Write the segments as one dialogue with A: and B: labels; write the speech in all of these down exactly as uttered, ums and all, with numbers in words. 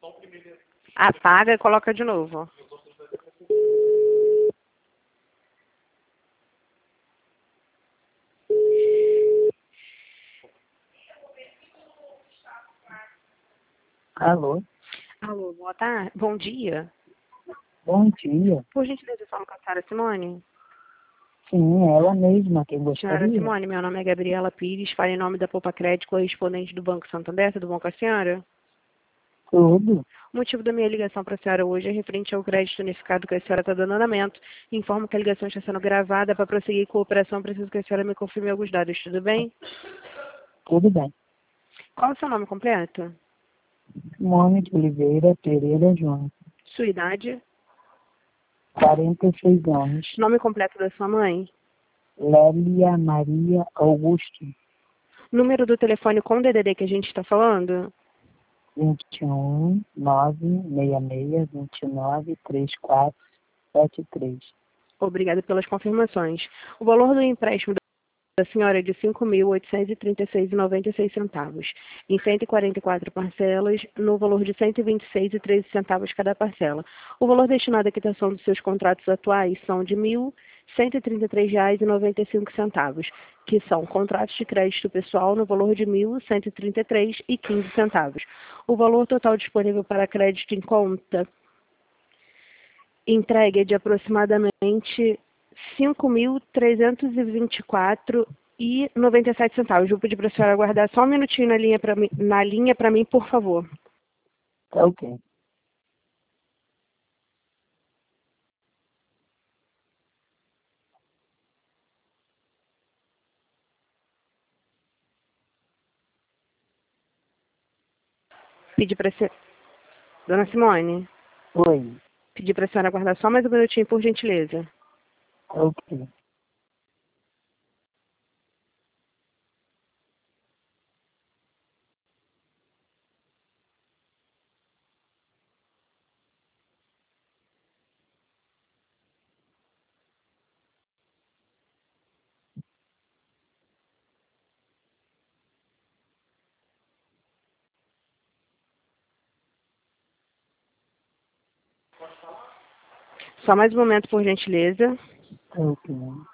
A: Apaga e coloca de novo.
B: Alô?
A: Alô, boa tarde. Bom dia.
B: Bom dia.
A: Por gentileza, eu falo com a senhora Simone.
B: Sim, ela mesma quem
A: Senhora
B: gostaria.
A: Simone, meu nome é Gabriela Pires, falo em nome da Poupa Crédito, correspondente do Banco Santander. Tudo bom com a senhora?
B: Tudo.
A: O motivo da minha ligação para a senhora hoje é referente ao crédito unificado que a senhora está dando andamento. Informo que a ligação está sendo gravada. Para prosseguir com a operação, preciso que a senhora me confirme alguns dados. Tudo bem?
B: Tudo bem.
A: Qual é o seu nome completo?
B: Simone de Oliveira Pereira Júnior.
A: Sua idade?
B: quarenta e seis anos.
A: Nome completo da sua mãe?
B: Lélia Maria Augusto.
A: Número do telefone com D D D que a gente está falando?
B: vinte e um, nove seis seis, vinte e nove, trinta e quatro, setenta e três.
A: Obrigada pelas confirmações. O valor do empréstimo da senhora é de cinco mil oitocentos e trinta e seis reais e noventa e seis centavos, em cento e quarenta e quatro parcelas, no valor de cento e vinte e seis reais e treze centavos cada parcela. O valor destinado à quitação dos seus contratos atuais são de mil cento e trinta e três reais e noventa e cinco centavos, que são contratos de crédito pessoal no valor de mil cento e trinta e três reais e quinze centavos. O valor total disponível para crédito em conta entregue é de aproximadamente cinco mil trezentos e vinte e quatro reais e noventa e sete centavos. Vou pedir para a senhora aguardar só um minutinho na linha para mim, na linha para mim, por favor.
B: Tá ok.
A: Pedir para a Dona Simone,
B: Oi.
A: pedir para a senhora aguardar só mais um minutinho, por gentileza.
B: Tá ok.
A: Só mais um momento, por gentileza.
B: Tá ok.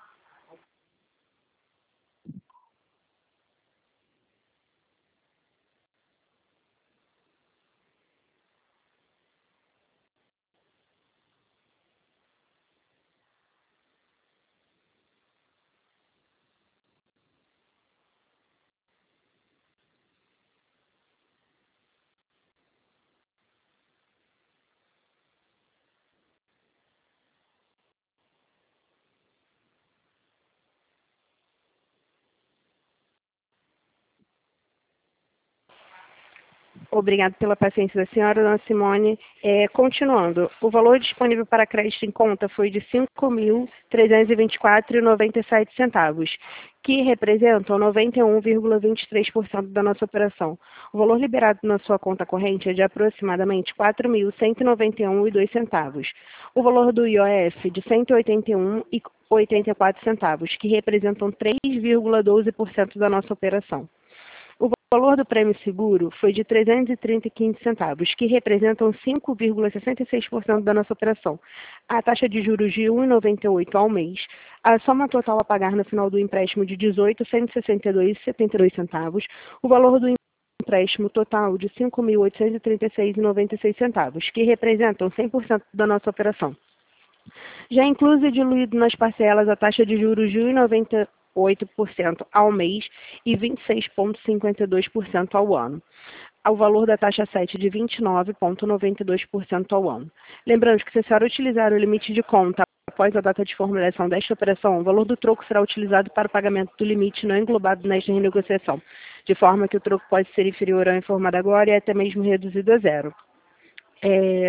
A: Obrigado pela paciência da senhora, dona Simone. É, continuando, o valor disponível para crédito em conta foi de cinco mil trezentos e vinte e quatro reais e noventa e sete centavos, que representam noventa e um vírgula vinte e três por cento da nossa operação. O valor liberado na sua conta corrente é de aproximadamente quatro mil cento e noventa e um reais e dois centavos. O valor do I O F de cento e oitenta e um reais e oitenta e quatro centavos, que representam três vírgula doze por cento da nossa operação. O valor do prêmio seguro foi de trezentos e trinta e quinze centavos, que representam cinco vírgula sessenta e seis por cento da nossa operação. A taxa de juros de um vírgula noventa e oito ao mês, a soma total a pagar no final do empréstimo de dezoito mil cento e sessenta e dois reais e setenta e dois centavos, o valor do empréstimo total de cinco mil oitocentos e trinta e seis reais e noventa e seis centavos, que representam cem por cento da nossa operação. Já incluso e diluído nas parcelas a taxa de juros de um vírgula noventa e oito por cento ao mês e vinte e seis vírgula cinquenta e dois por cento ao ano, ao valor da taxa sete de vinte e nove vírgula noventa e dois por cento ao ano. Lembrando que se a senhora utilizar o limite de conta após a data de formulação desta operação, o valor do troco será utilizado para o pagamento do limite não englobado nesta renegociação, de forma que o troco pode ser inferior ao informado agora e até mesmo reduzido a zero. É...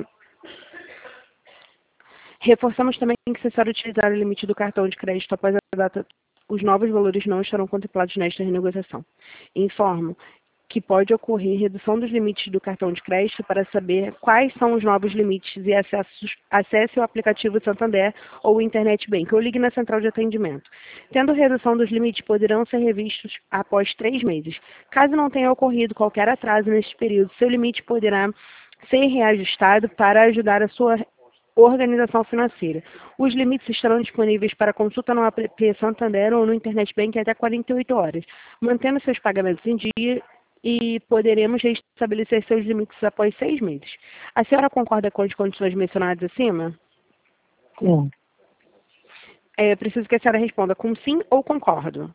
A: Reforçamos também que se a senhora utilizar o limite do cartão de crédito após a data, os novos valores não estarão contemplados nesta renegociação. Informo que pode ocorrer redução dos limites do cartão de crédito. Para saber quais são os novos limites e acessos, acesse o aplicativo Santander ou o Internet Bank ou ligue na central de atendimento. Tendo redução dos limites, poderão ser revistos após três meses. Caso não tenha ocorrido qualquer atraso neste período, seu limite poderá ser reajustado para ajudar a sua organização financeira. Os limites estarão disponíveis para consulta no app Santander ou no Internet Bank até quarenta e oito horas, mantendo seus pagamentos em dia e poderemos restabelecer seus limites após seis meses. A senhora concorda com as condições mencionadas acima?
B: Sim.
A: É, preciso que a senhora responda com sim ou concordo.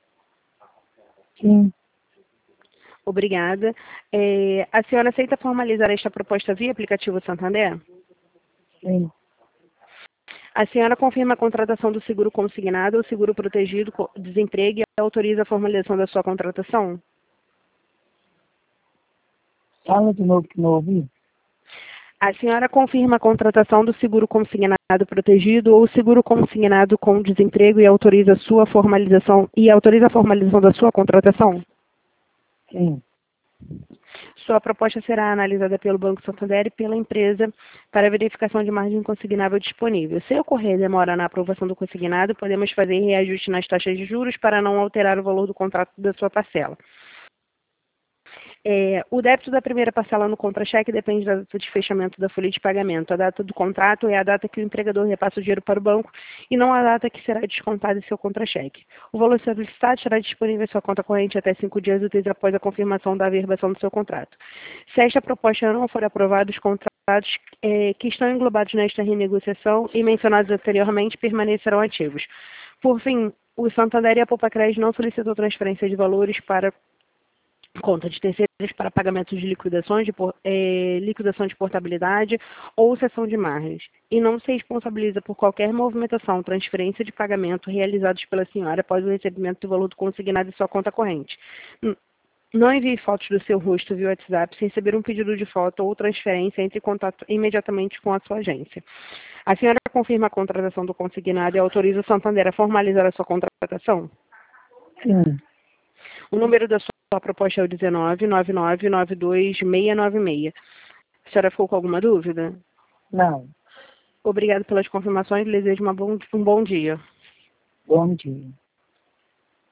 B: Sim.
A: Obrigada. É, a senhora aceita formalizar esta proposta via aplicativo Santander?
B: Sim.
A: A senhora confirma a contratação do seguro consignado ou seguro protegido, desemprego e autoriza a formalização da sua contratação?
B: Fala de novo que não ouvi.
A: A senhora confirma a contratação do seguro consignado protegido ou seguro consignado com desemprego e autoriza a sua formalização e autoriza a formalização da sua contratação?
B: Sim.
A: Sua proposta será analisada pelo Banco Santander e pela empresa para verificação de margem consignável disponível. Se ocorrer demora na aprovação do consignado, podemos fazer reajuste nas taxas de juros para não alterar o valor do contrato da sua parcela. É, o débito da primeira parcela no contra-cheque depende da data de fechamento da folha de pagamento. A data do contrato é a data que o empregador repassa o dinheiro para o banco e não a data que será descontada em seu contra-cheque. O valor solicitado estará disponível em sua conta corrente até cinco dias úteis após a confirmação da averbação do seu contrato. Se esta proposta não for aprovada, os contratos é, que estão englobados nesta renegociação e mencionados anteriormente permanecerão ativos. Por fim, o Santander e a Poupa-Crédito não solicitou transferência de valores para conta de terceiros para pagamentos de liquidações de por, eh, liquidação de portabilidade ou cessão de margens, e não se responsabiliza por qualquer movimentação, transferência de pagamento realizados pela senhora após o recebimento do valor do consignado em sua conta corrente. Não envie fotos do seu rosto via WhatsApp. Se receber um pedido de foto ou transferência, entre em contato imediatamente com a sua agência. A senhora confirma a contratação do consignado e autoriza o Santander a formalizar a sua contratação?
B: Sim.
A: O número da sua proposta é o dezenove, nove nove nove dois, seis nove seis. A senhora ficou com alguma dúvida?
B: Não.
A: Obrigada pelas confirmações. Desejo uma bom, um bom dia.
B: Bom dia.